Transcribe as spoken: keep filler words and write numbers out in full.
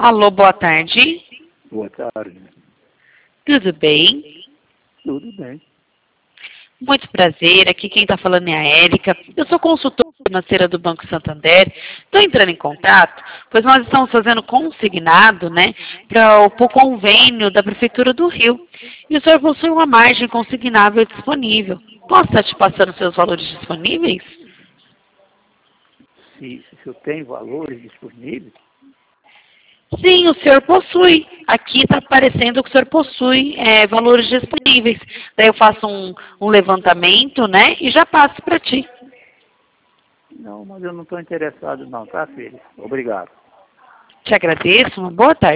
Alô, boa tarde. Boa tarde. Tudo bem? Tudo bem. Muito prazer. Aqui quem está falando é a Érica. Eu sou consultora financeira do Banco Santander. Estou entrando em contato, pois nós estamos fazendo consignado, né, para o pro convênio da Prefeitura do Rio. E o senhor possui uma margem consignável disponível. Posso estar te passando seus valores disponíveis? Se, se eu tenho valores disponíveis, Sim, o senhor possui. Aqui está aparecendo que o senhor possui é, valores disponíveis. Daí eu faço um, um levantamento, né, e já passo para ti. não, mas eu não estou interessado não, tá, filho? Obrigado. Te agradeço. Uma boa tarde.